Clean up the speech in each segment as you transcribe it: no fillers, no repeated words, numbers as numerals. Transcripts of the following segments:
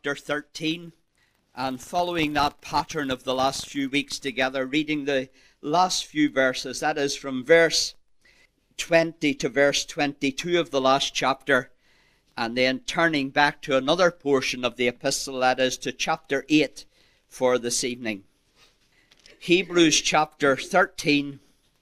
chapter 13, and following that pattern of the last few weeks together, reading the last few verses, that is from verse 20 to verse 22 of the last chapter, and then turning back to another portion of the epistle, that is to chapter 8 for this evening. Hebrews chapter 13,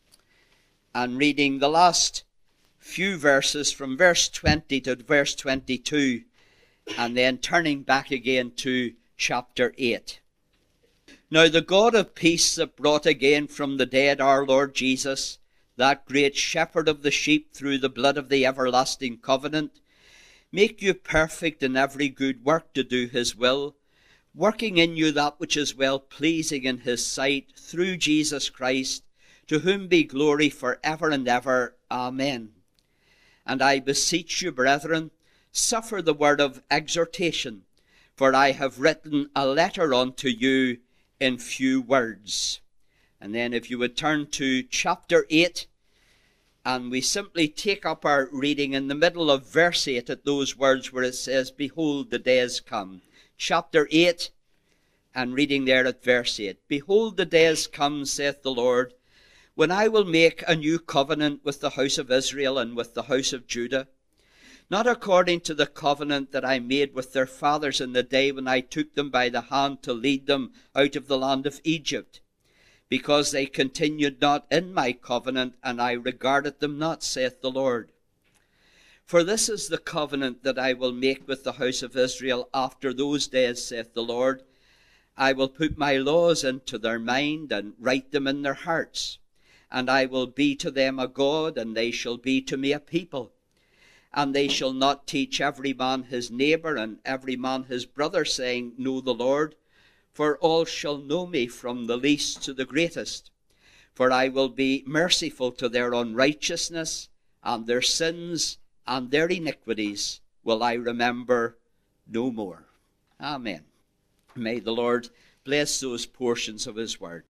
and reading the last few verses from verse 20 to verse 22, and then turning back again to chapter 8. Now the God of peace that brought again from the dead our Lord Jesus, that great shepherd of the sheep through the blood of the everlasting covenant, make you perfect in every good work to do his will, working in you that which is well-pleasing in his sight, through Jesus Christ, to whom be glory for ever and ever. Amen. And I beseech you, brethren, suffer the word of exhortation, for I have written a letter unto you in few words. And then if you would turn to chapter 8, and we simply take up our reading in the middle of verse 8 at those words where it says, Behold, the days come. Chapter 8, and reading there at verse 8. Behold, the days come, saith the Lord, when I will make a new covenant with the house of Israel and with the house of Judah, not according to the covenant that I made with their fathers in the day when I took them by the hand to lead them out of the land of Egypt, because they continued not in my covenant, and I regarded them not, saith the Lord. For this is the covenant that I will make with the house of Israel after those days, saith the Lord. I will put my laws into their mind, and write them in their hearts. And I will be to them a God, and they shall be to me a people. And they shall not teach every man his neighbor, and every man his brother, saying, Know the Lord. For all shall know me, from the least to the greatest. For I will be merciful to their unrighteousness, and their sins and their iniquities will I remember no more. Amen. May the Lord bless those portions of his word.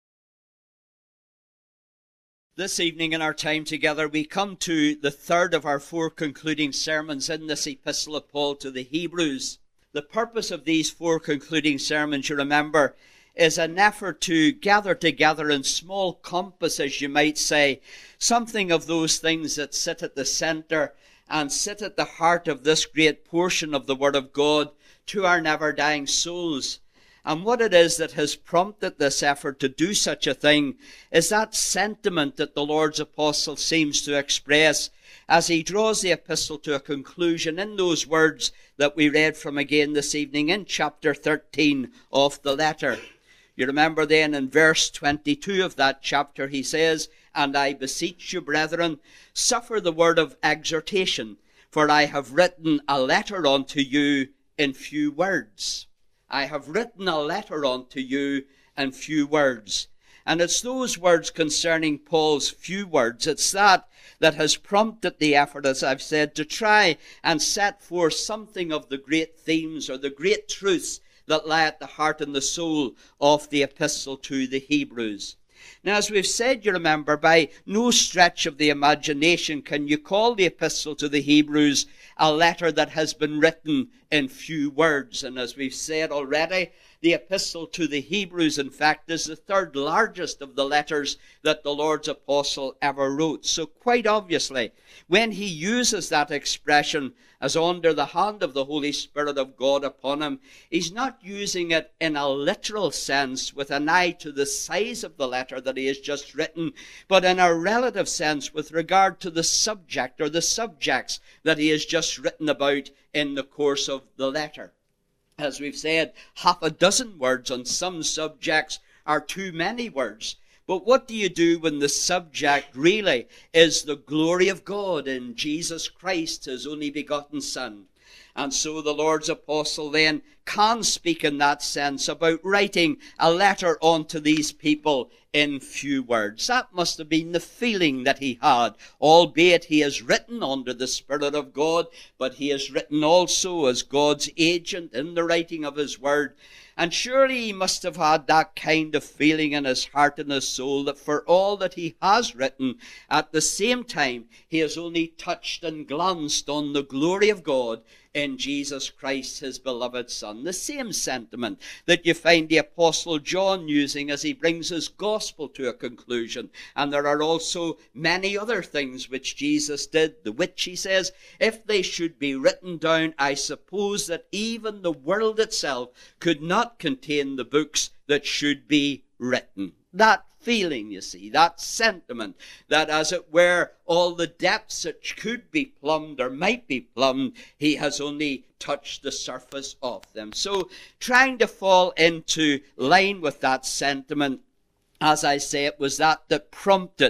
This evening in our time together, we come to the third of our four concluding sermons in this epistle of Paul to the Hebrews. The purpose of these four concluding sermons, you remember, is an effort to gather together in small compass, as you might say, something of those things that sit at the center and sit at the heart of this great portion of the Word of God to our never-dying souls. And what it is that has prompted this effort to do such a thing is that sentiment that the Lord's apostle seems to express as he draws the epistle to a conclusion in those words that we read from again this evening in chapter 13 of the letter. You remember then in verse 22 of that chapter he says, And I beseech you, brethren, suffer the word of exhortation, for I have written a letter unto you in few words. I have written a letter unto you in few words. And it's those words concerning Paul's few words, it's that has prompted the effort, as I've said, to try and set forth something of the great themes or the great truths that lie at the heart and the soul of the epistle to the Hebrews. Now, as we've said, you remember, by no stretch of the imagination can you call the epistle to the Hebrews a letter that has been written in few words. And as we've said already, the epistle to the Hebrews, in fact, is the third largest of the letters that the Lord's apostle ever wrote. So quite obviously, when he uses that expression as under the hand of the Holy Spirit of God upon him, he's not using it in a literal sense with an eye to the size of the letter that he has just written, but in a relative sense with regard to the subject or the subjects that he has just written about in the course of the letter. As we've said, half a dozen words on some subjects are too many words. But what do you do when the subject really is the glory of God in Jesus Christ, his only begotten Son? And so the Lord's apostle then can speak in that sense about writing a letter unto these people in few words. That must have been the feeling that he had, albeit he has written under the Spirit of God, but he has written also as God's agent in the writing of his word. And surely he must have had that kind of feeling in his heart and his soul that for all that he has written, at the same time he has only touched and glanced on the glory of God in Jesus Christ, his beloved Son. The same sentiment that you find the Apostle John using as he brings his gospel to a conclusion. And there are also many other things which Jesus did, the which, he says, if they should be written down, I suppose that even the world itself could not contain the books that should be written. That feeling, you see, that sentiment, that as it were, all the depths that could be plumbed or might be plumbed, he has only touched the surface of them. So trying to fall into line with that sentiment, as I say, it was that prompted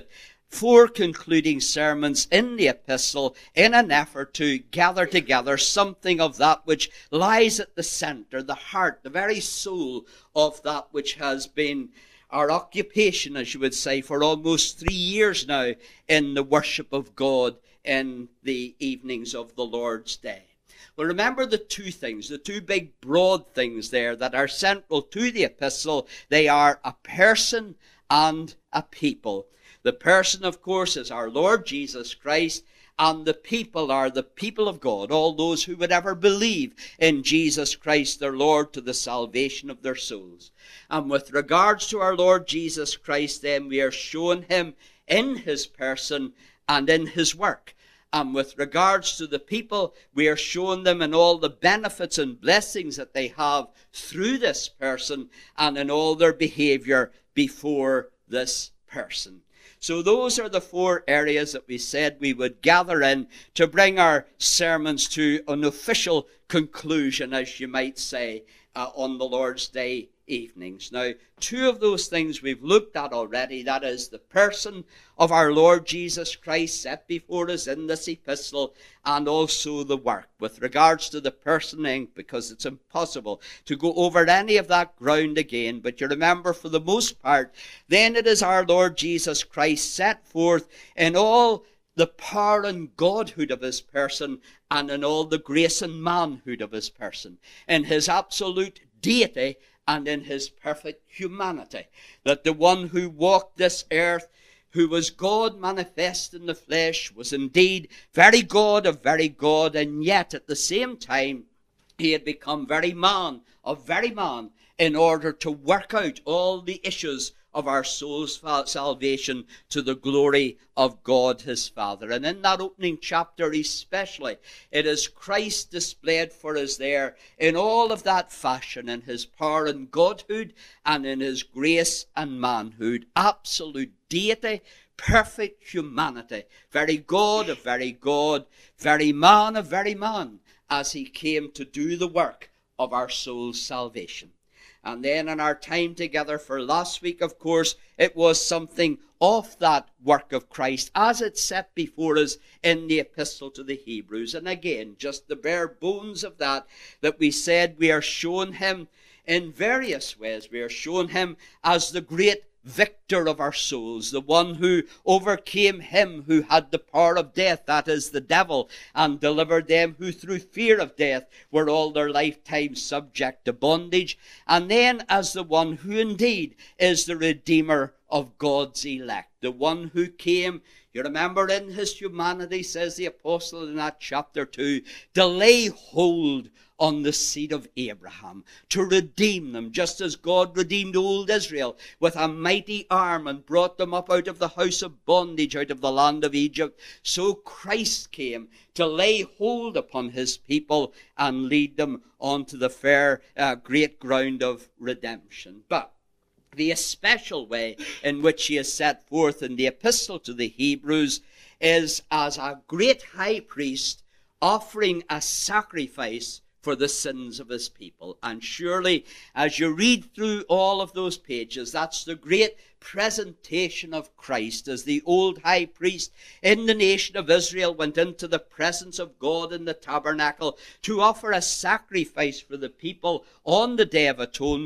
4 concluding sermons in the epistle in an effort to gather together something of that which lies at the center, the heart, the very soul of that which has been our occupation, as you would say, for almost 3 years now in the worship of God in the evenings of the Lord's Day. Well, remember the 2 things, the 2 big broad things there that are central to the epistle. They are a person and a people. The person, of course, is our Lord Jesus Christ, and the people are the people of God, all those who would ever believe in Jesus Christ, their Lord, to the salvation of their souls. And with regards to our Lord Jesus Christ, then, we are shown him in his person and in his work. And with regards to the people, we are shown them in all the benefits and blessings that they have through this person and in all their behavior before this person. So those are the 4 areas that we said we would gather in to bring our sermons to an official conclusion, as you might say, on the Lord's Day evenings. Now, 2 of those things we've looked at already. That is the person of our Lord Jesus Christ set before us in this epistle, and also the work. With regards to the person, because it's impossible to go over any of that ground again, but you remember, for the most part, then it is our Lord Jesus Christ set forth in all the power and godhood of his person, and in all the grace and manhood of his person, in his absolute deity and in his perfect humanity, that the one who walked this earth, who was God manifest in the flesh, was indeed very God of very God, and yet at the same time he had become very man of very man, in order to work out all the issues of our soul's salvation to the glory of God his Father. And in that opening chapter especially, it is Christ displayed for us there in all of that fashion, in his power and godhood and in his grace and manhood, absolute deity, perfect humanity, very God of very God, very man of very man, as he came to do the work of our soul's salvation. And then in our time together for last week, of course, it was something of that work of Christ as it's set before us in the epistle to the Hebrews. And again, just the bare bones of that we said we are shown him in various ways. We are shown him as the great victor of our souls, the one who overcame him who had the power of death, that is the devil, and delivered them who through fear of death were all their lifetime subject to bondage, and then as the one who indeed is the Redeemer of God's elect, the one who came, you remember, in his humanity, says the apostle in that chapter 2, to lay hold on the seed of Abraham, to redeem them, just as God redeemed old Israel with a mighty arm and brought them up out of the house of bondage, out of the land of Egypt. So Christ came to lay hold upon his people and lead them onto the fair, great ground of redemption. But the especial way in which he is set forth in the epistle to the Hebrews is as a great high priest offering a sacrifice for the sins of his people. And surely, as you read through all of those pages, that's the great presentation of Christ as the old high priest in the nation of Israel went into the presence of God in the tabernacle to offer a sacrifice for the people on the Day of Atonement.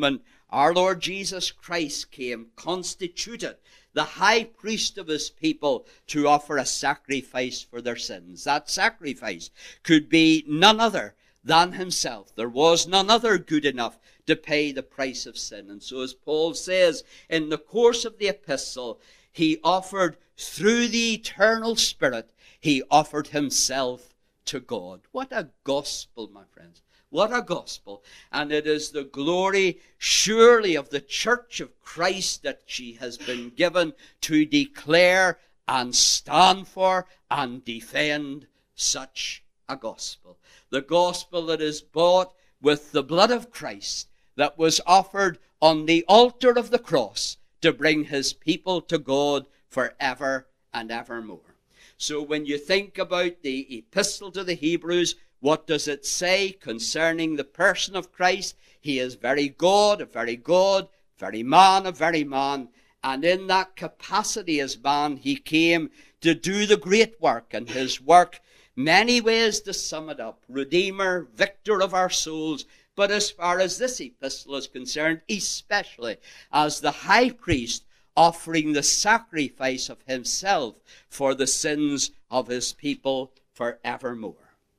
Our Lord Jesus Christ came constituted the high priest of his people to offer a sacrifice for their sins. That sacrifice could be none other than himself. There was none other good enough to pay the price of sin. And so, as Paul says in the course of the epistle, he offered through the eternal Spirit, he offered himself to God. What a gospel, my friends. What a gospel. And it is the glory, surely, of the Church of Christ that she has been given to declare and stand for and defend such a gospel. The gospel that is bought with the blood of Christ, that was offered on the altar of the cross to bring his people to God forever and evermore. So when you think about the epistle to the Hebrews, what does it say concerning the person of Christ? He is very God, a very God, very man, a very man. And in that capacity as man, he came to do the great work. And his work, many ways to sum it up, Redeemer, Victor of our souls. But as far as this epistle is concerned, especially as the high priest offering the sacrifice of himself for the sins of his people forevermore.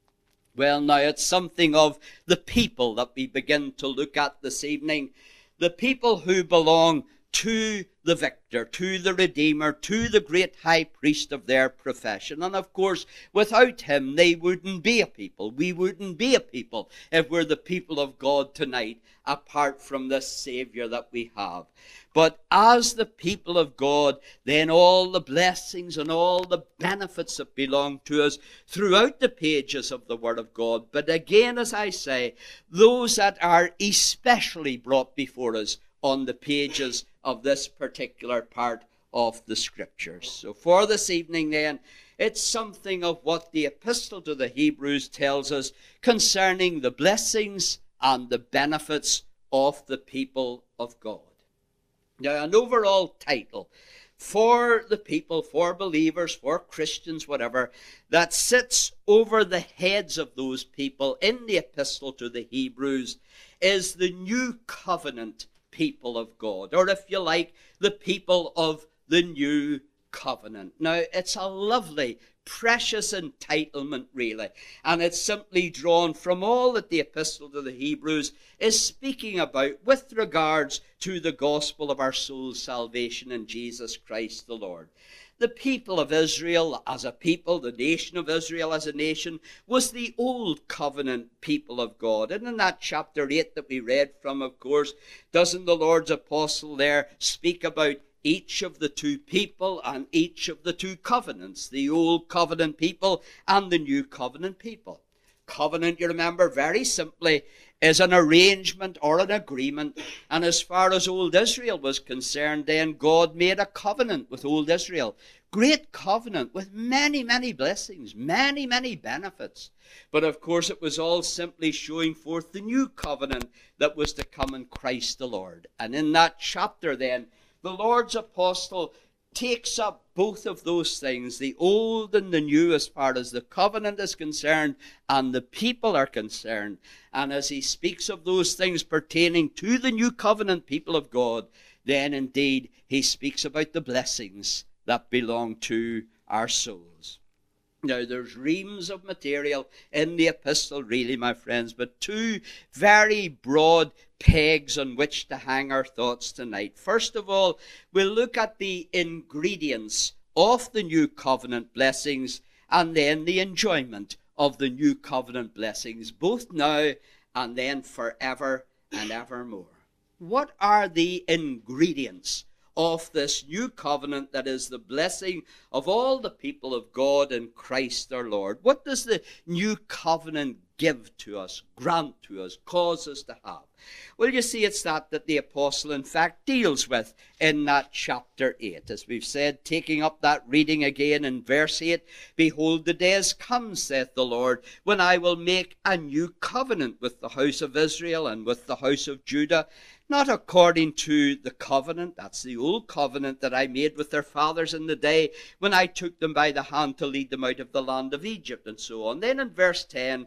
Well, now it's something of the people that we begin to look at this evening. The people who belong to the Victor, to the Redeemer, to the great high priest of their profession. And of course, without him, they wouldn't be a people. We wouldn't be a people if we're the people of God tonight, apart from this Savior that we have. But as the people of God, then all the blessings and all the benefits that belong to us throughout the pages of the Word of God. But again, as I say, those that are especially brought before us on the pages of this particular part of the Scriptures. So for this evening then, it's something of what the Epistle to the Hebrews tells us concerning the blessings and the benefits of the people of God. Now, an overall title for the people, for believers, for Christians, whatever, that sits over the heads of those people in the Epistle to the Hebrews is the New Covenant people of God, or if you like, the people of the New Covenant. Now, it's a lovely, precious entitlement, really, and it's simply drawn from all that the Epistle to the Hebrews is speaking about with regards to the gospel of our soul's salvation in Jesus Christ the Lord. The people of Israel as a people, the nation of Israel as a nation, was the old covenant people of God. And in that chapter 8 that we read from, of course, doesn't the Lord's apostle there speak about each of the two people and each of the two covenants, the old covenant people and the new covenant people? Covenant, you remember, very simply, is an arrangement or an agreement. And as far as old Israel was concerned, then God made a covenant with old Israel. Great covenant with many, many blessings, many, many benefits. But of course it was all simply showing forth the new covenant that was to come in Christ the Lord. And in that chapter then, the Lord's apostle takes up both of those things, the old and the new, as far as the covenant is concerned and the people are concerned. And as he speaks of those things pertaining to the new covenant people of God, then indeed he speaks about the blessings that belong to our souls. Now, there's reams of material in the epistle, really, my friends, but two very broad pegs on which to hang our thoughts tonight. First of all, we'll look at the ingredients of the new covenant blessings and then the enjoyment of the new covenant blessings, both now and then forever and evermore. What are the ingredients of this new covenant that is the blessing of all the people of God in Christ our Lord? What does the new covenant give to us, grant to us, cause us to have? Well, you see, it's that the apostle, in fact, deals with in that chapter 8. As we've said, taking up that reading again in verse 8, "Behold, the days come, saith the Lord, when I will make a new covenant with the house of Israel and with the house of Judah, not according to the covenant," that's the old covenant, "that I made with their fathers in the day when I took them by the hand to lead them out of the land of Egypt," and so on. Then in verse 10, he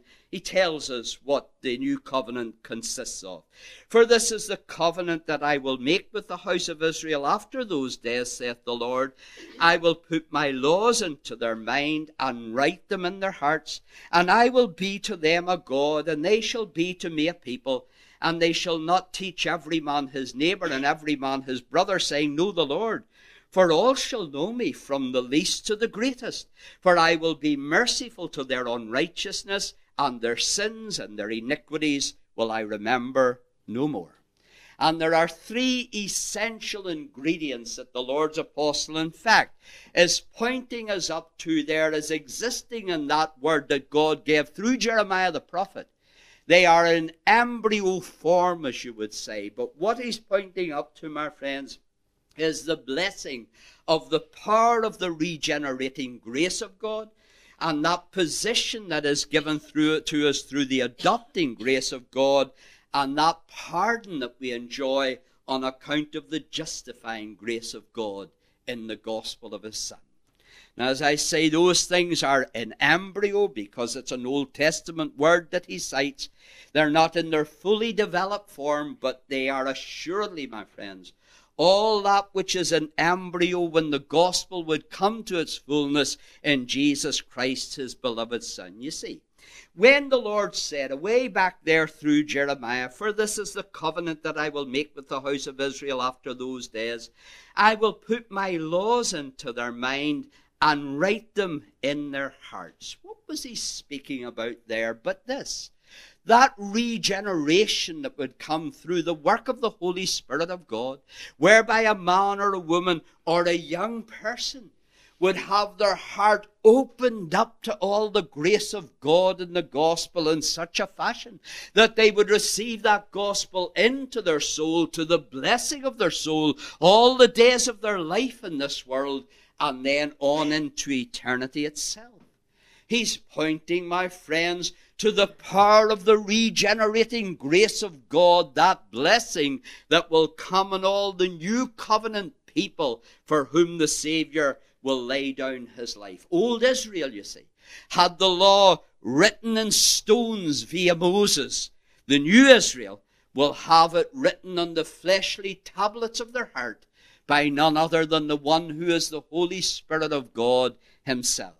tells us what the new covenant consists of. For this is the covenant that I will make with the house of Israel after those days, saith the Lord. I will put my laws into their mind and write them in their hearts, and I will be to them a God, and they shall be to me a people. And they shall not teach every man his neighbor and every man his brother, saying, Know the Lord. For all shall know me, from the least to the greatest. For I will be merciful to their unrighteousness, and their sins and their iniquities will I remember no more. And there are three essential ingredients that the Lord's apostle, in fact, is pointing us up to there as existing in that word that God gave through Jeremiah the prophet. They are in embryo form, as you would say. But what he's pointing up to, my friends, is the blessing of the power of the regenerating grace of God, and that position that is given to us through the adopting grace of God, and that pardon that we enjoy on account of the justifying grace of God in the gospel of his Son. Now, as I say, those things are in embryo because it's an Old Testament word that he cites. They're not in their fully developed form, but they are assuredly, my friends, all that which is an embryo when the gospel would come to its fullness in Jesus Christ, his beloved Son. You see, when the Lord said, away back there through Jeremiah, for this is the covenant that I will make with the house of Israel after those days, I will put my laws into their mind and write them in their hearts. What was he speaking about there but this? That regeneration that would come through the work of the Holy Spirit of God, whereby a man or a woman or a young person would have their heart opened up to all the grace of God and the gospel in such a fashion that they would receive that gospel into their soul, to the blessing of their soul, all the days of their life in this world, and then on into eternity itself. He's pointing, my friends, to the power of the regenerating grace of God, that blessing that will come on all the new covenant people for whom the Savior will lay down his life. Old Israel, you see, had the law written in stones via Moses. The new Israel will have it written on the fleshly tablets of their heart by none other than the one who is the Holy Spirit of God himself.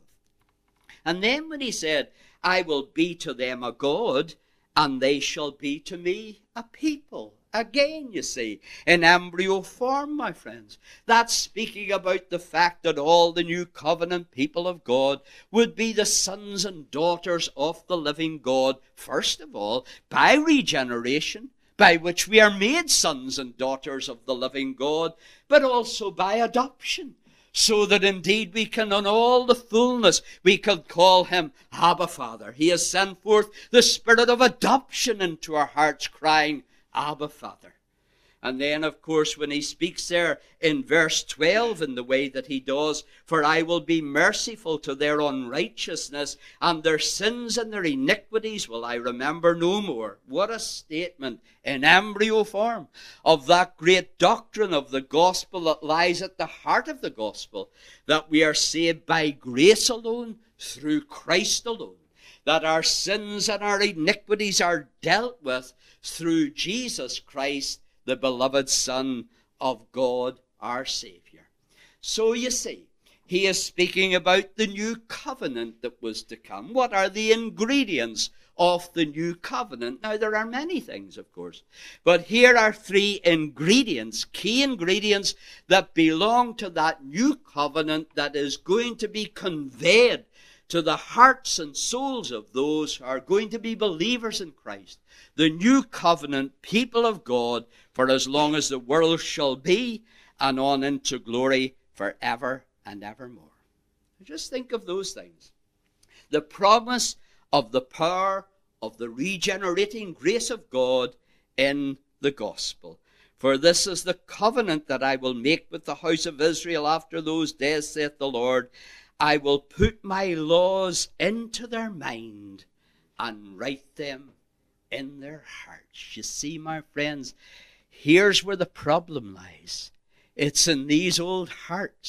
And then when he said, I will be to them a God, and they shall be to me a people. Again, you see, in embryo form, my friends. That's speaking about the fact that all the new covenant people of God would be the sons and daughters of the living God, first of all, by regeneration, by which we are made sons and daughters of the living God, but also by adoption, so that indeed we can, in all the fullness, we could call him Abba Father. He has sent forth the spirit of adoption into our hearts, crying, Abba Father. And then, of course, when he speaks there in verse 12 in the way that he does, for I will be merciful to their unrighteousness, and their sins and their iniquities will I remember no more. What a statement in embryo form of that great doctrine of the gospel that lies at the heart of the gospel, that we are saved by grace alone, through Christ alone, that our sins and our iniquities are dealt with through Jesus Christ, the beloved Son of God, our Savior. So you see, he is speaking about the new covenant that was to come. What are the ingredients of the new covenant? Now, there are many things, of course, but here are three ingredients, key ingredients that belong to that new covenant that is going to be conveyed to the hearts and souls of those who are going to be believers in Christ, the new covenant people of God, for as long as the world shall be, and on into glory forever and evermore. Just think of those things. The promise of the power of the regenerating grace of God in the gospel. For this is the covenant that I will make with the house of Israel after those days, saith the Lord. I will put my laws into their mind and write them in their hearts. You see, my friends, here's where the problem lies. It's in these old hearts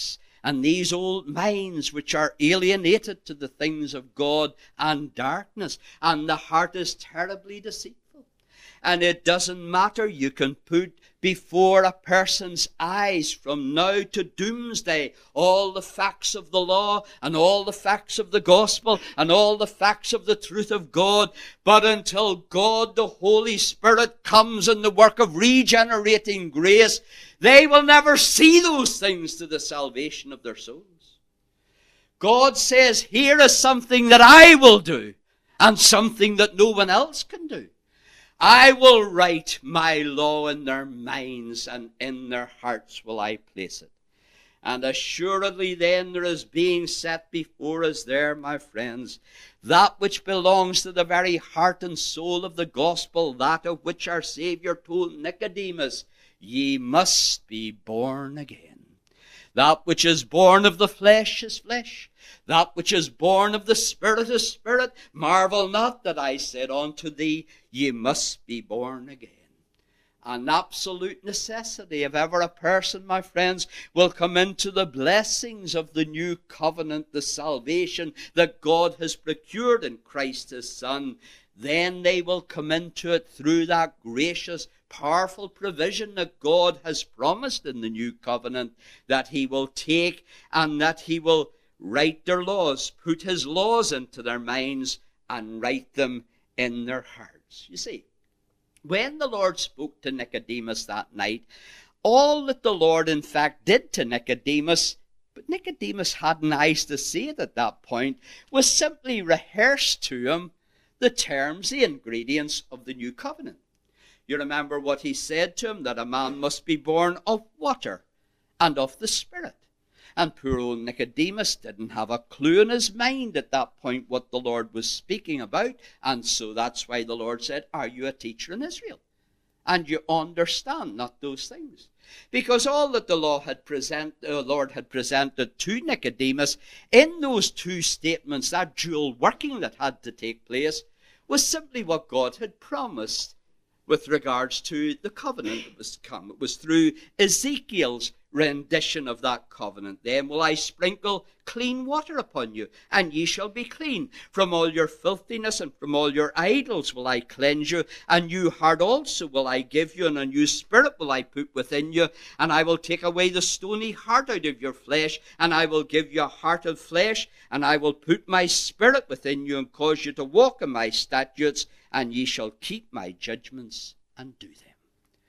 And these old minds which are alienated to the things of God and darkness, and the heart is terribly deceitful. And it doesn't matter, you can put before a person's eyes from now to doomsday all the facts of the law and all the facts of the gospel and all the facts of the truth of God. But until God, the Holy Spirit, comes in the work of regenerating grace, they will never see those things to the salvation of their souls. God says, here is something that I will do and something that no one else can do. I will write my law in their minds, and in their hearts will I place it. And assuredly then there is being set before us there, my friends, that which belongs to the very heart and soul of the gospel, that of which our Saviour told Nicodemus, ye must be born again. That which is born of the flesh is flesh. That which is born of the Spirit is spirit. Marvel not that I said unto thee, ye must be born again. An absolute necessity if ever a person, my friends, will come into the blessings of the new covenant, the salvation that God has procured in Christ his Son, then they will come into it through that gracious, powerful provision that God has promised in the new covenant, that he will take and that he will write their laws, put his laws into their minds and write them in their hearts. You see, when the Lord spoke to Nicodemus that night, all that the Lord in fact did to Nicodemus, but Nicodemus hadn't eyes to see it at that point, was simply rehearse to him the terms, the ingredients of the new covenant. You remember what he said to him, that a man must be born of water and of the Spirit. And poor old Nicodemus didn't have a clue in his mind at that point what the Lord was speaking about. And so that's why the Lord said, are you a teacher in Israel? And you understand not those things. Because all that the Lord had presented to Nicodemus in those two statements, that dual working that had to take place, was simply what God had promised with regards to the covenant that was to come. It was through Ezekiel's rendition of that covenant. Then will I sprinkle clean water upon you, and ye shall be clean. From all your filthiness and from all your idols will I cleanse you. A new heart also will I give you, and a new spirit will I put within you. And I will take away the stony heart out of your flesh, and I will give you a heart of flesh. And I will put my spirit within you, and cause you to walk in my statutes, and ye shall keep my judgments and do them.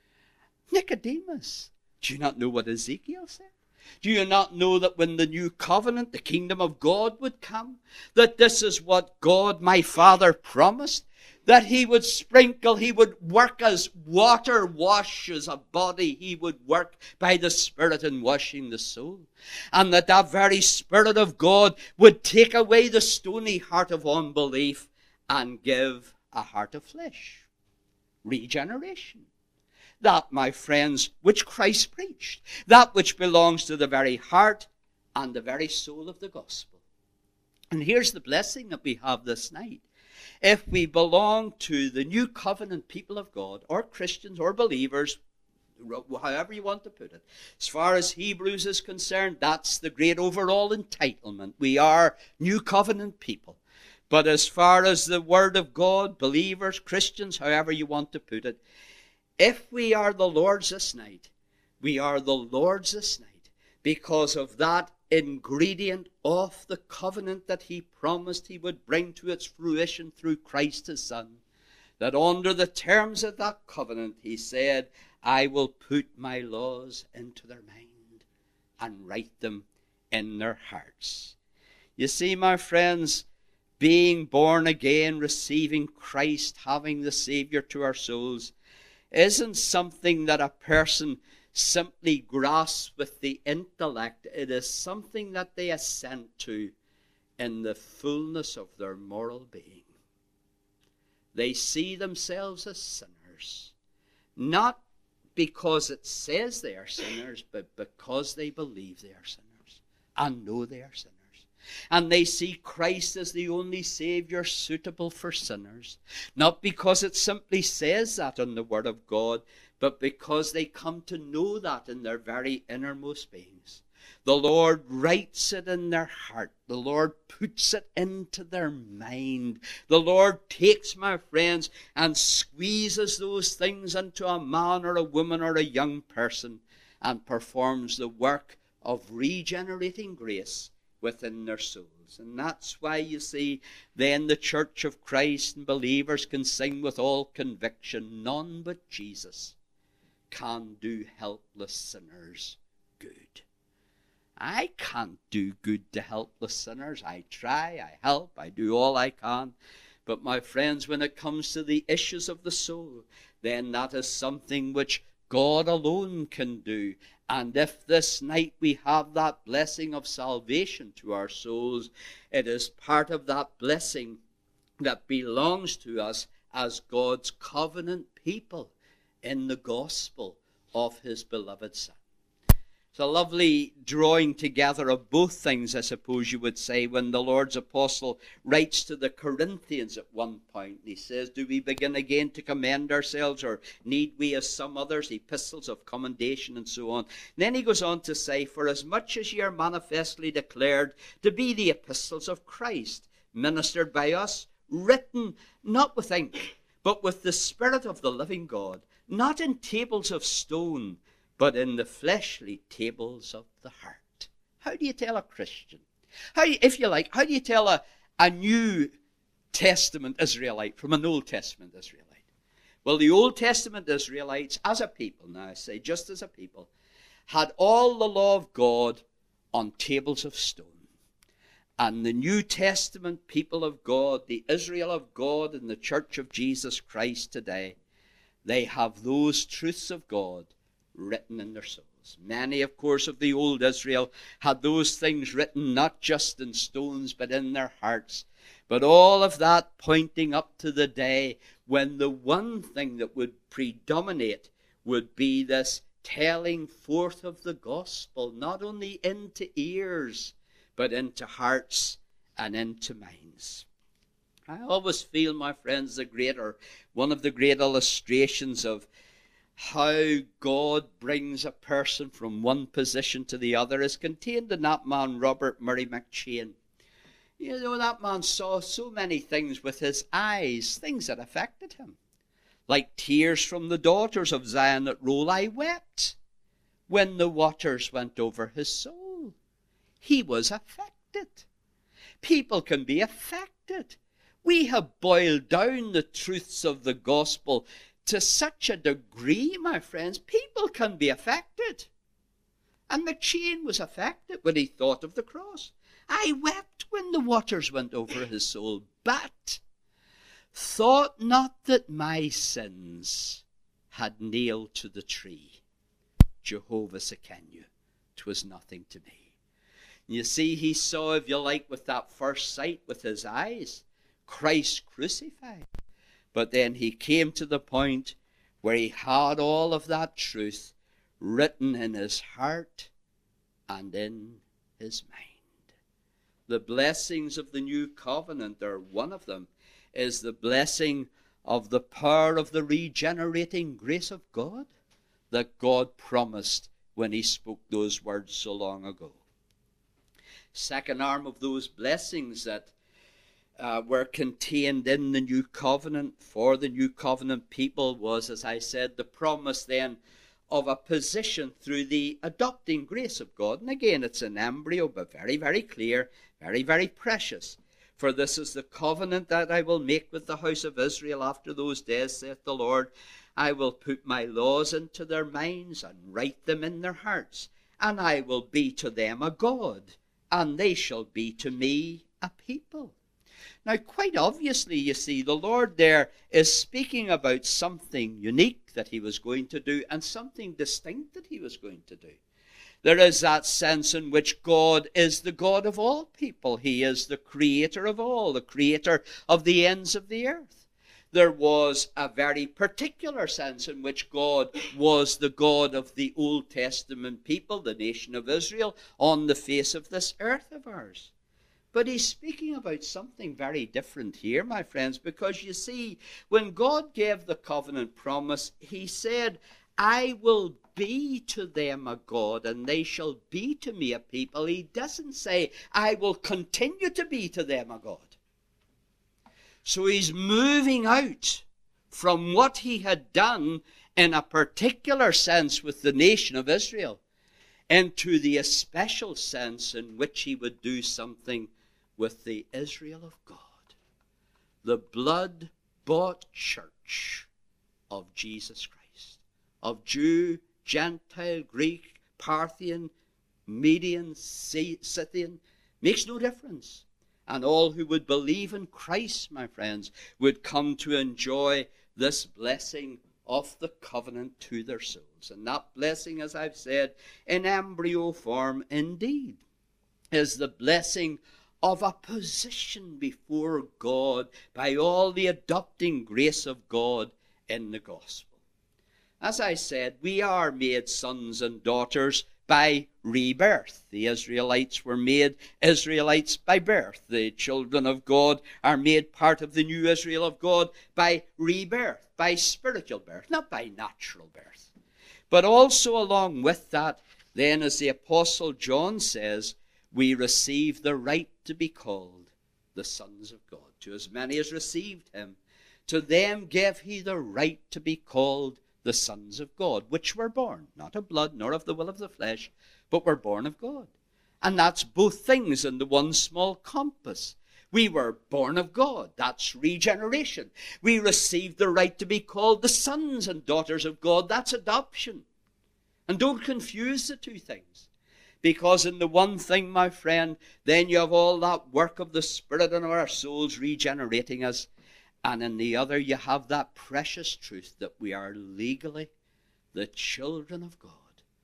Nicodemus, do you not know what Ezekiel said? Do you not know that when the new covenant, the kingdom of God would come, that this is what God, my Father, promised? That he would sprinkle, he would work as water washes a body. He would work by the Spirit in washing the soul. And that very Spirit of God would take away the stony heart of unbelief and give a heart of flesh. Regeneration. That, my friends, which Christ preached. That which belongs to the very heart and the very soul of the gospel. And here's the blessing that we have this night. If we belong to the new covenant people of God, or Christians, or believers, however you want to put it, as far as Hebrews is concerned, that's the great overall entitlement. We are new covenant people. But as far as the Word of God, believers, Christians, however you want to put it, if we are the Lord's this night, we are the Lord's this night because of that ingredient of the covenant that he promised he would bring to its fruition through Christ his Son. That under the terms of that covenant, he said, I will put my laws into their mind and write them in their hearts. You see, my friends, being born again, receiving Christ, having the Savior to our souls, isn't something that a person simply grasps with the intellect. It is something that they assent to in the fullness of their moral being. They see themselves as sinners, not because it says they are sinners, but because they believe they are sinners and know they are sinners. And they see Christ as the only Savior suitable for sinners. Not because it simply says that in the Word of God, but because they come to know that in their very innermost beings. The Lord writes it in their heart. The Lord puts it into their mind. The Lord takes, my friends, and squeezes those things into a man or a woman or a young person and performs the work of regenerating grace within their souls. And that's why you see then the Church of Christ and believers can sing with all conviction, none but Jesus can do helpless sinners good. I can't do good to helpless sinners. I try, I help, I do all I can. But my friends, when it comes to the issues of the soul, then that is something which God alone can do. And if this night we have that blessing of salvation to our souls, it is part of that blessing that belongs to us as God's covenant people in the gospel of his beloved Son. It's a lovely drawing together of both things, I suppose you would say, when the Lord's apostle writes to the Corinthians at one point. He says, do we begin again to commend ourselves, or need we, as some others, epistles of commendation, and so on? And then he goes on to say, for as much as ye are manifestly declared to be the epistles of Christ, ministered by us, written not with ink, but with the Spirit of the living God, not in tables of stone, but in the fleshly tables of the heart. How do you tell a Christian? If you like, how do you tell a New Testament Israelite from an Old Testament Israelite? Well, the Old Testament Israelites, as a people, now I say just as a people, had all the law of God on tables of stone. And the New Testament people of God, the Israel of God in the Church of Jesus Christ today, they have those truths of God written in their souls. Many, of course, of the old Israel had those things written not just in stones, but in their hearts. But all of that pointing up to the day when the one thing that would predominate would be this telling forth of the gospel, not only into ears, but into hearts and into minds. I always feel, my friends, one of the great illustrations of how God brings a person from one position to the other is contained in that man, Robert Murray McCheyne. You know, that man saw so many things with his eyes, things that affected him. Like tears from the daughters of Zion that roll, I wept when the waters went over his soul. He was affected. People can be affected. We have boiled down the truths of the gospel to such a degree, my friends, people can be affected. And McCheyne was affected when he thought of the cross. I wept when the waters went over his soul, but thought not that my sins had nailed to the tree. Jehovah Sekenu, 'twas nothing to me. You see, he saw, if you like, with that first sight with his eyes, Christ crucified. But then he came to the point where he had all of that truth written in his heart and in his mind. The blessings of the new covenant, or one of them, is the blessing of the power of the regenerating grace of God that God promised when he spoke those words so long ago. Second arm of those blessings that were contained in the new covenant for the new covenant people was, as I said, the promise then of a position through the adopting grace of God. And again, it's an embryo, but very, very clear, very, very precious. For this is the covenant that I will make with the house of Israel after those days, saith the Lord. I will put my laws into their minds and write them in their hearts. And I will be to them a God, and they shall be to me a people. Now, quite obviously, you see, the Lord there is speaking about something unique that he was going to do and something distinct that he was going to do. There is that sense in which God is the God of all people. He is the creator of all, the creator of the ends of the earth. There was a very particular sense in which God was the God of the Old Testament people, the nation of Israel, on the face of this earth of ours. But he's speaking about something very different here, my friends, because you see, when God gave the covenant promise, he said, I will be to them a God, and they shall be to me a people. He doesn't say, I will continue to be to them a God. So he's moving out from what he had done in a particular sense with the nation of Israel into the special sense in which he would do something with the Israel of God, the blood-bought church of Jesus Christ, of Jew, Gentile, Greek, Parthian, Median, Scythian, makes no difference. And all who would believe in Christ, my friends, would come to enjoy this blessing of the covenant to their souls. And that blessing, as I've said, in embryo form indeed, is the blessing of a position before God by all the adopting grace of God in the gospel. As I said, we are made sons and daughters by rebirth. The Israelites were made Israelites by birth. The children of God are made part of the new Israel of God by rebirth, by spiritual birth, not by natural birth. But also along with that, then, as the Apostle John says, we receive the right to be called the sons of God. To as many as received him, to them gave he the right to be called the sons of God, which were born, not of blood, nor of the will of the flesh, but were born of God. And that's both things in the one small compass. We were born of God. That's regeneration. We received the right to be called the sons and daughters of God. That's adoption. And don't confuse the two things. Because in the one thing, my friend, then you have all that work of the Spirit in our souls regenerating us. And in the other, you have that precious truth that we are legally the children of God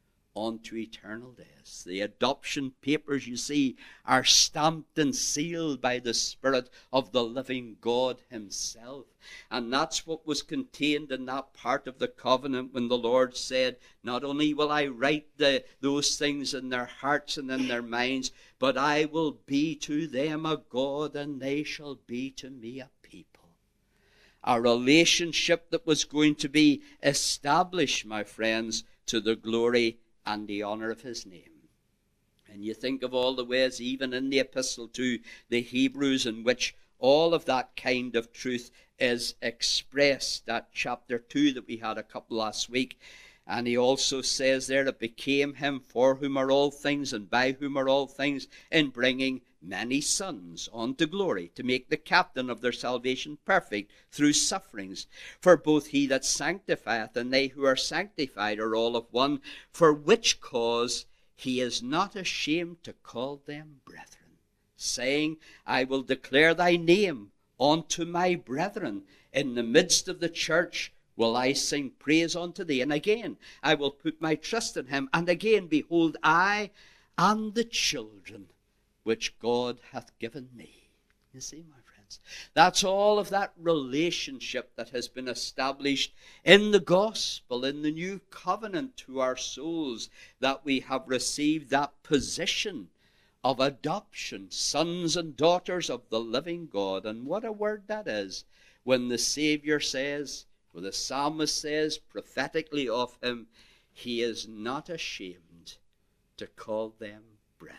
unto eternal days. The adoption papers, you see, are stamped and sealed by the Spirit of the living God himself. And that's what was contained in that part of the covenant when the Lord said, not only will I write those things in their hearts and in their minds, but I will be to them a God, and they shall be to me a people. A relationship that was going to be established, my friends, to the glory and the honor of his name. And you think of all the ways, even in the epistle to the Hebrews, in which all of that kind of truth is expressed. That chapter 2 that we had a couple last week. And he also says there, it became him for whom are all things and by whom are all things, in bringing many sons unto glory, to make the captain of their salvation perfect through sufferings. For both he that sanctifieth and they who are sanctified are all of one, for which cause he is not ashamed to call them brethren, saying, I will declare thy name unto my brethren. In the midst of the church will I sing praise unto thee. And again, I will put my trust in him. And again, behold, I and the children which God hath given me. You see, my friends, that's all of that relationship that has been established in the gospel, in the new covenant to our souls, that we have received that position of adoption, sons and daughters of the living God. And what a word that is when the Savior says, or the psalmist says prophetically of him, he is not ashamed to call them brethren.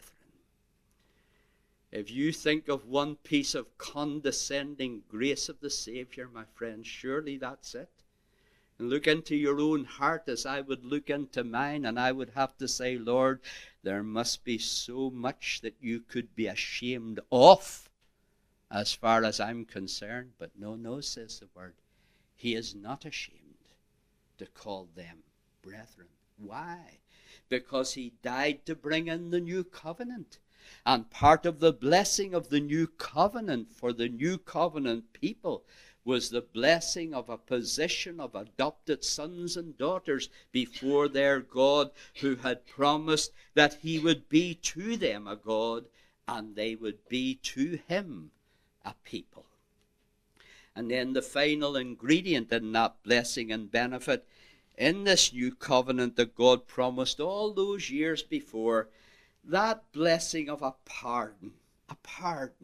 If you think of one piece of condescending grace of the Savior, my friends, surely that's it. And look into your own heart as I would look into mine, and I would have to say, Lord, there must be so much that you could be ashamed of as far as I'm concerned. But no, says the word. He is not ashamed to call them brethren. Why? Because he died to bring in the new covenant. And part of the blessing of the new covenant for the new covenant people was the blessing of a position of adopted sons and daughters before their God, who had promised that he would be to them a God and they would be to him a people. And then the final ingredient in that blessing and benefit in this new covenant that God promised all those years before, that blessing of a pardon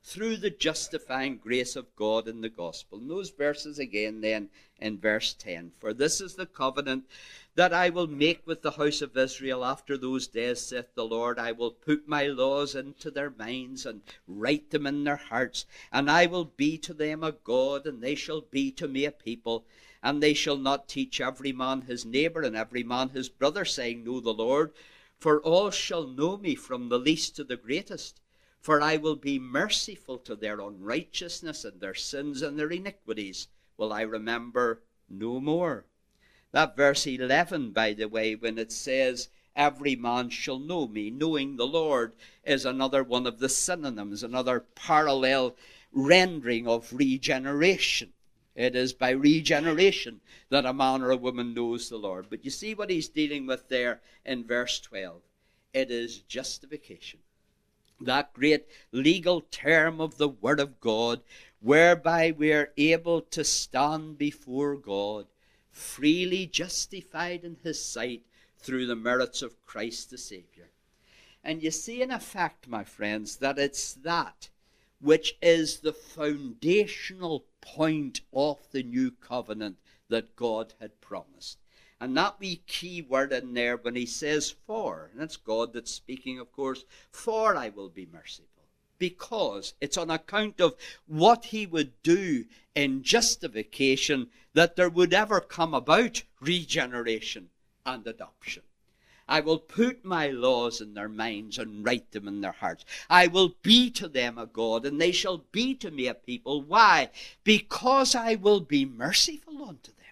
through the justifying grace of God in the gospel. And those verses again then in verse 10. For this is the covenant that I will make with the house of Israel after those days, saith the Lord. I will put my laws into their minds and write them in their hearts. And I will be to them a God, and they shall be to me a people. And they shall not teach every man his neighbor and every man his brother, saying, Know the Lord. For all shall know me, from the least to the greatest. For I will be merciful to their unrighteousness, and their sins and their iniquities will I remember no more. That verse 11, by the way, when it says, every man shall know me, knowing the Lord, is another one of the synonyms, another parallel rendering of regeneration. It is by regeneration that a man or a woman knows the Lord. But you see what he's dealing with there in verse 12. It is justification. That great legal term of the Word of God, whereby we are able to stand before God, freely justified in his sight through the merits of Christ the Saviour. And you see in effect, my friends, that it's that which is the foundational point of the new covenant that God had promised. And that wee key word in there when he says for, and it's God that's speaking, of course, for I will be merciful. Because it's on account of what he would do in justification that there would ever come about regeneration and adoption. I will put my laws in their minds and write them in their hearts. I will be to them a God, and they shall be to me a people. Why? Because I will be merciful unto them.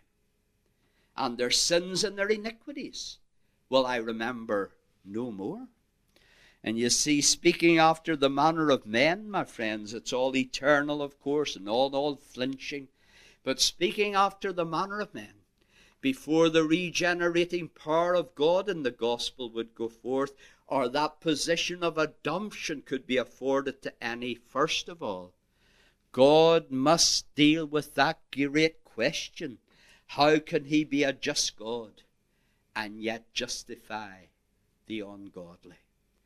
And their sins and their iniquities will I remember no more. And you see, speaking after the manner of men, my friends, it's all eternal, of course, and all flinching. But speaking after the manner of men, before the regenerating power of God in the gospel would go forth, or that position of adoption could be afforded to any, first of all, God must deal with that great question. How can he be a just God and yet justify the ungodly?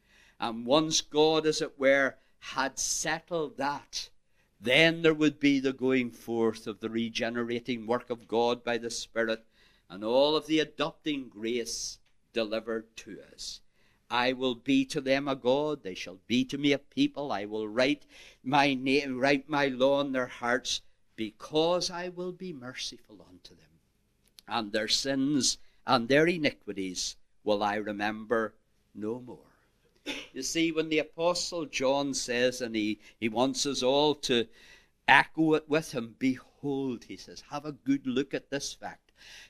And once God, as it were, had settled that, then there would be the going forth of the regenerating work of God by the Spirit, and all of the adopting grace delivered to us. I will be to them a God, they shall be to me a people. I will write my name, write my law in their hearts, because I will be merciful unto them. And their sins and their iniquities will I remember no more. You see, when the Apostle John says, and he wants us all to echo it with him, behold, he says, have a good look at this fact.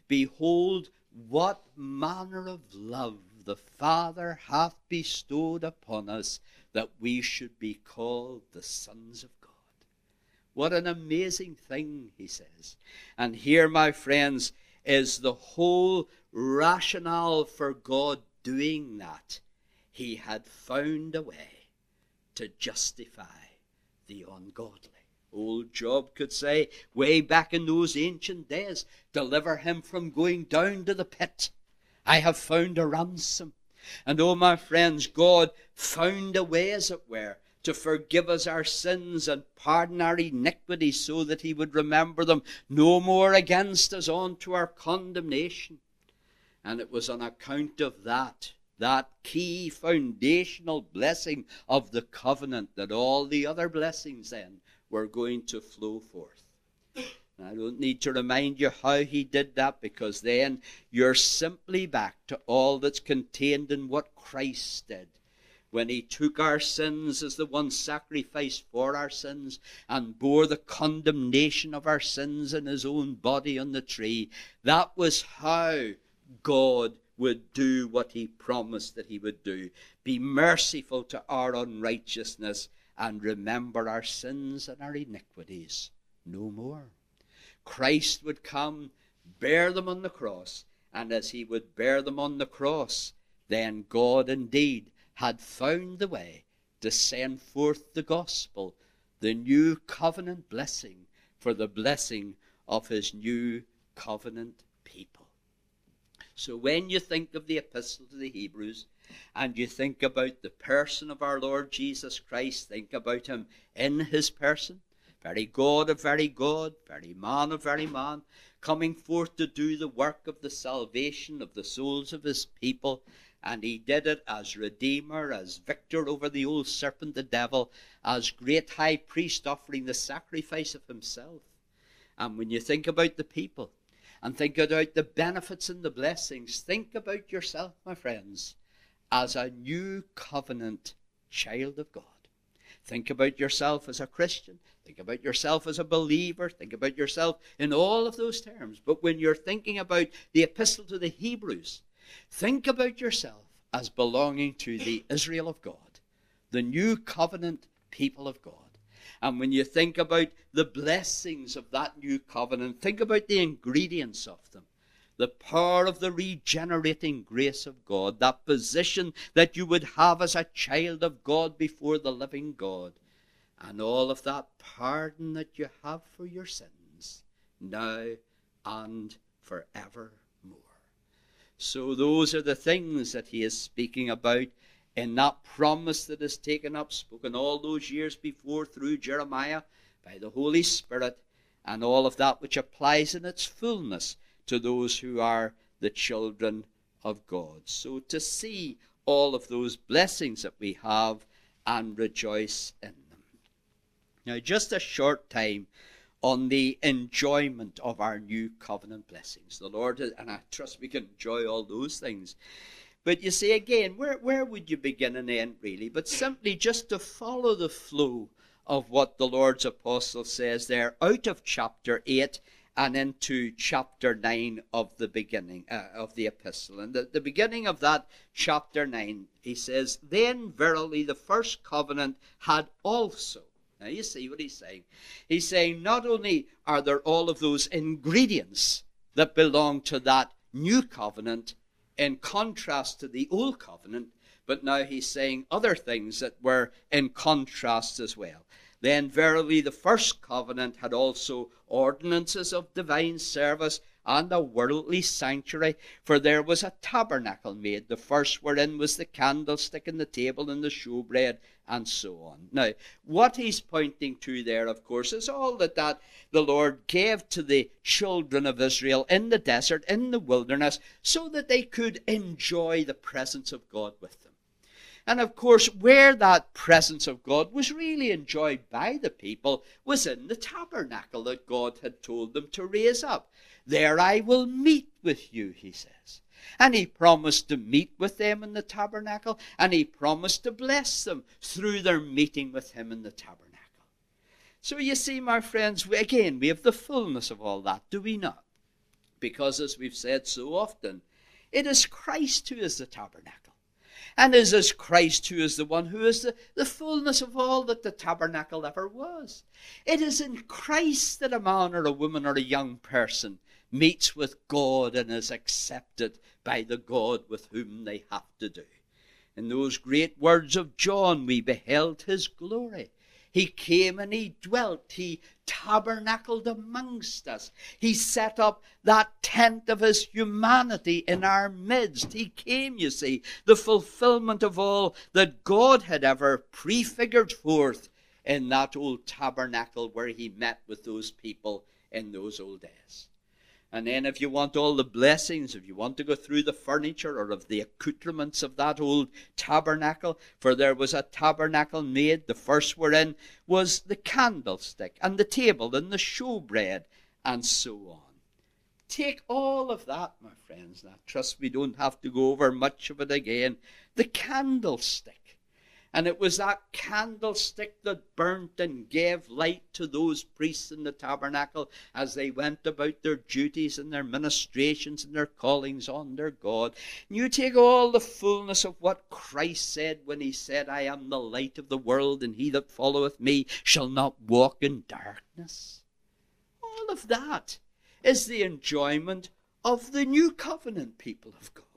Behold, what manner of love the Father hath bestowed upon us, that we should be called the sons of God. What an amazing thing, he says. And here, my friends, is the whole rationale for God doing that. He had found a way to justify the ungodly. Old Job could say, way back in those ancient days, deliver him from going down to the pit. I have found a ransom. And oh, my friends, God found a way, as it were, to forgive us our sins and pardon our iniquities, so that he would remember them no more against us unto our condemnation. And it was on account of that key foundational blessing of the covenant, that all the other blessings then were going to flow forth. And I don't need to remind you how he did that, because then you're simply back to all that's contained in what Christ did, when he took our sins as the one sacrifice for our sins, and bore the condemnation of our sins in his own body on the tree. That was how God would do what he promised that he would do. Be merciful to our unrighteousness, and remember our sins and our iniquities no more. Christ would come, bear them on the cross, and as he would bear them on the cross, then God indeed had found the way to send forth the gospel, the new covenant blessing, for the blessing of his new covenant people. So when you think of the epistle to the Hebrews, and you think about the person of our Lord Jesus Christ, think about him in his person, very God of very God, very man of very man, coming forth to do the work of the salvation of the souls of his people. And he did it as Redeemer, as victor over the old serpent, the devil, as great high priest offering the sacrifice of himself. And when you think about the people and think about the benefits and the blessings, think about yourself, my friends, as a new covenant child of God. Think about yourself as a Christian. Think about yourself as a believer. Think about yourself in all of those terms. But when you're thinking about the epistle to the Hebrews, think about yourself as belonging to the Israel of God, the new covenant people of God. And when you think about the blessings of that new covenant, think about the ingredients of them. The power of the regenerating grace of God, that position that you would have as a child of God before the living God, and all of that pardon that you have for your sins, now and forevermore. So those are the things that he is speaking about in that promise that is taken up, spoken all those years before through Jeremiah by the Holy Spirit, and all of that which applies in its fullness to those who are the children of God. So to see all of those blessings that we have and rejoice in them. Now, just a short time on the enjoyment of our new covenant blessings. The Lord, and I trust we can enjoy all those things. But you see, again, where would you begin and end, really? But simply just to follow the flow of what the Lord's apostle says there out of chapter 8 and into chapter 9 of the beginning of the epistle. And the beginning of that chapter 9, he says, "Then verily the first covenant had also." Now you see what he's saying. He's saying not only are there all of those ingredients that belong to that new covenant in contrast to the old covenant, but now he's saying other things that were in contrast as well. Then verily the first covenant had also ordinances of divine service and a worldly sanctuary, for there was a tabernacle made, the first wherein was the candlestick and the table and the showbread, and so on. Now, what he's pointing to there, of course, is all that the Lord gave to the children of Israel in the desert, in the wilderness, so that they could enjoy the presence of God with them. And of course, where that presence of God was really enjoyed by the people was in the tabernacle that God had told them to raise up. "There I will meet with you," he says. And he promised to meet with them in the tabernacle, and he promised to bless them through their meeting with him in the tabernacle. So you see, my friends, again, we have the fullness of all that, do we not? Because, as we've said so often, it is Christ who is the tabernacle. And it is Christ who is the one who is the fullness of all that the tabernacle ever was. It is in Christ that a man or a woman or a young person meets with God and is accepted by the God with whom they have to do. In those great words of John, we beheld his glory. He came and he dwelt. He tabernacled amongst us. He set up that tent of his humanity in our midst. He came, you see, the fulfillment of all that God had ever prefigured forth in that old tabernacle where he met with those people in those old days. And then if you want all the blessings, if you want to go through the furniture or of the accoutrements of that old tabernacle, for there was a tabernacle made, the first wherein was the candlestick and the table and the showbread and so on. Take all of that, my friends, and I trust we don't have to go over much of it again. The candlestick. And it was that candlestick that burnt and gave light to those priests in the tabernacle as they went about their duties and their ministrations and their callings on their God. And you take all the fullness of what Christ said when he said, "I am the light of the world, and he that followeth me shall not walk in darkness." All of that is the enjoyment of the new covenant people of God.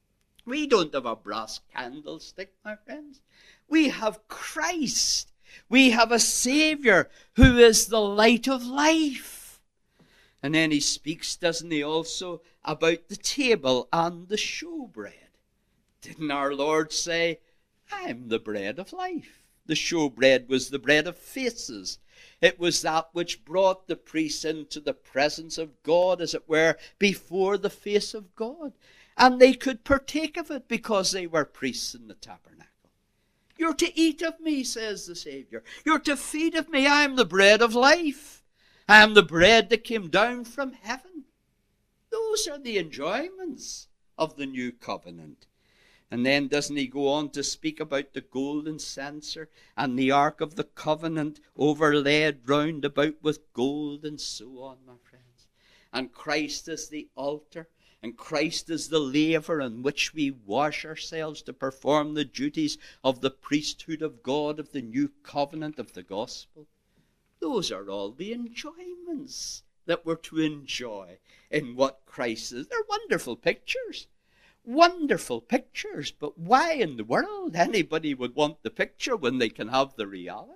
We don't have a brass candlestick, my friends. We have Christ. We have a Savior who is the light of life. And then he speaks, doesn't he, also about the table and the showbread. Didn't our Lord say, I am the bread of life? The showbread was the bread of faces. It was that which brought the priests into the presence of God, as it were, before the face of God. And they could partake of it because they were priests in the tabernacle. You're to eat of me, says the Savior. You're to feed of me. I am the bread of life. I am the bread that came down from heaven. Those are the enjoyments of the new covenant. And then doesn't he go on to speak about the golden censer and the ark of the covenant overlaid round about with gold and so on, my friends. And Christ is the altar, and Christ is the laver in which we wash ourselves to perform the duties of the priesthood of God, of the new covenant of the gospel. Those are all the enjoyments that we're to enjoy in what Christ is. They're wonderful pictures. Wonderful pictures, but why in the world anybody would want the picture when they can have the reality?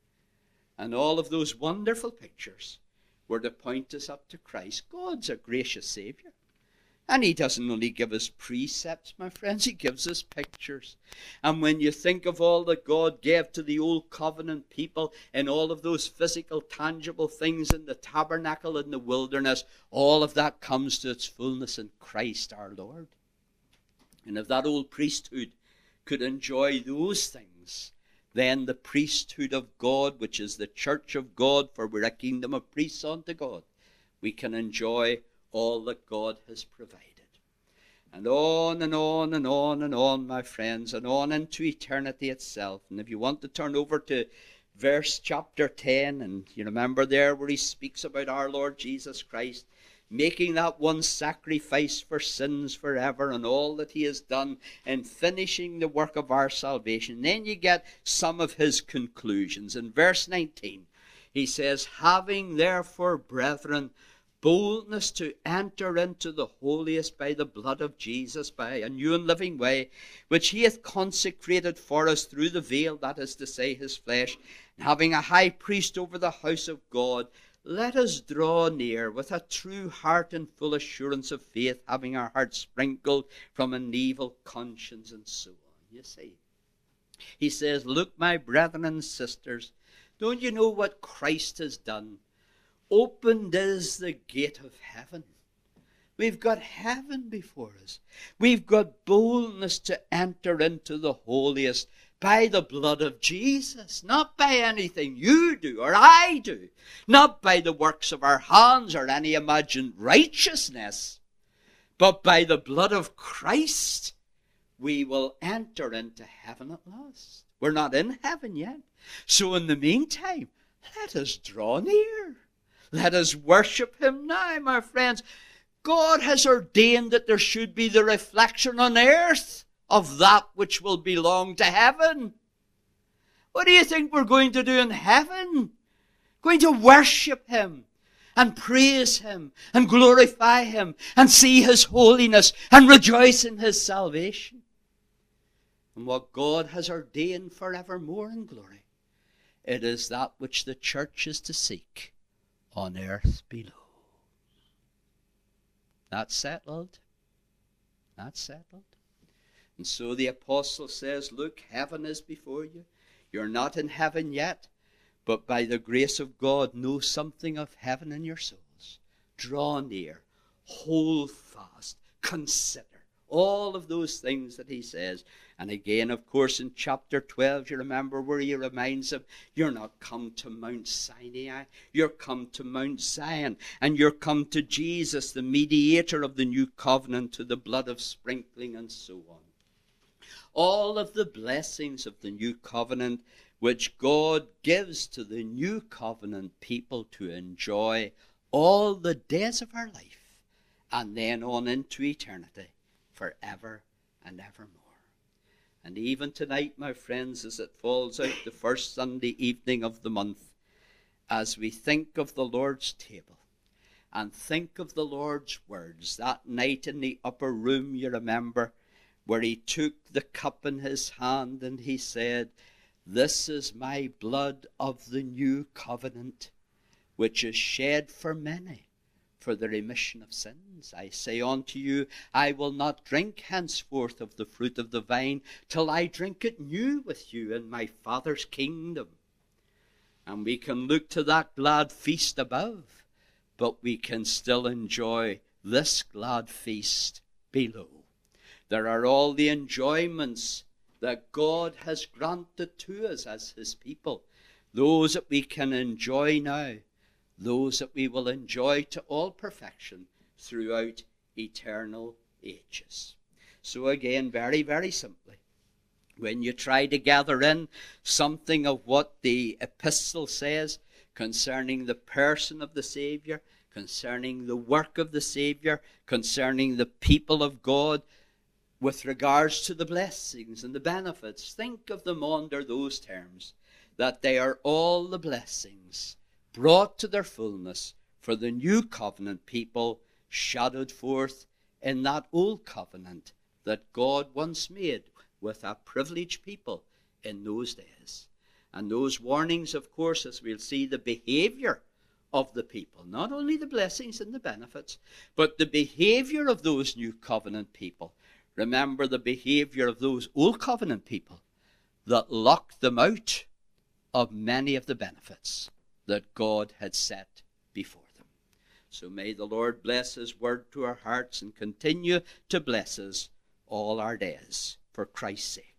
And all of those wonderful pictures were to point us up to Christ. God's a gracious Savior. And he doesn't only give us precepts, my friends, he gives us pictures. And when you think of all that God gave to the old covenant people and all of those physical, tangible things in the tabernacle in the wilderness, all of that comes to its fullness in Christ our Lord. And if that old priesthood could enjoy those things, then the priesthood of God, which is the church of God, for we're a kingdom of priests unto God, we can enjoy all that God has provided. And on and on and on and on, my friends, and on into eternity itself. And if you want to turn over to verse chapter 10, and you remember there where he speaks about our Lord Jesus Christ, making that one sacrifice for sins forever and all that he has done in finishing the work of our salvation. Then you get some of his conclusions. In verse 19, he says, having therefore, brethren, boldness to enter into the holiest by the blood of Jesus, by a new and living way, which he hath consecrated for us through the veil, that is to say, his flesh, and having a high priest over the house of God, let us draw near with a true heart and full assurance of faith, having our hearts sprinkled from an evil conscience, and so on. You see, he says, look, my brethren and sisters, don't you know what Christ has done? Opened is the gate of heaven. We've got heaven before us. We've got boldness to enter into the holiest by the blood of Jesus, not by anything you do or I do, not by the works of our hands or any imagined righteousness, but by the blood of Christ we will enter into heaven at last. We're not in heaven yet. So in the meantime, let us draw near. Let us worship him now, my friends. God has ordained that there should be the reflection on earth of that which will belong to heaven. What do you think we're going to do in heaven? Going to worship him and praise him and glorify him and see his holiness and rejoice in his salvation. And what God has ordained forevermore in glory, it is that which the church is to seek on earth below. That's settled. That's settled. And so the apostle says, look, heaven is before you. You're not in heaven yet, but by the grace of God, know something of heaven in your souls. Draw near, hold fast, consider. All of those things that he says. And again, of course, in chapter 12, you remember where he reminds them, you're not come to Mount Sinai, you're come to Mount Zion, and you're come to Jesus, the mediator of the new covenant, to the blood of sprinkling and so on. All of the blessings of the new covenant which God gives to the new covenant people to enjoy all the days of our life, and then on into eternity, forever and evermore. And even tonight, my friends, as it falls out the first Sunday evening of the month, as we think of the Lord's table and think of the Lord's words, that night in the upper room, you remember, where he took the cup in his hand and he said, this is my blood of the new covenant, which is shed for many for the remission of sins. I say unto you, I will not drink henceforth of the fruit of the vine till I drink it new with you in my Father's kingdom. And we can look to that glad feast above, but we can still enjoy this glad feast below. There are all the enjoyments that God has granted to us as his people, those that we can enjoy now, those that we will enjoy to all perfection throughout eternal ages. So again, very, very simply, when you try to gather in something of what the epistle says concerning the person of the Savior, concerning the work of the Savior, concerning the people of God, with regards to the blessings and the benefits, think of them under those terms, that they are all the blessings brought to their fullness for the new covenant people shadowed forth in that old covenant that God once made with a privileged people in those days. And those warnings, of course, as we'll see, the behavior of the people, not only the blessings and the benefits, but the behavior of those new covenant people. Remember the behavior of those old covenant people that locked them out of many of the benefits that God had set before them. So may the Lord bless his word to our hearts and continue to bless us all our days for Christ's sake.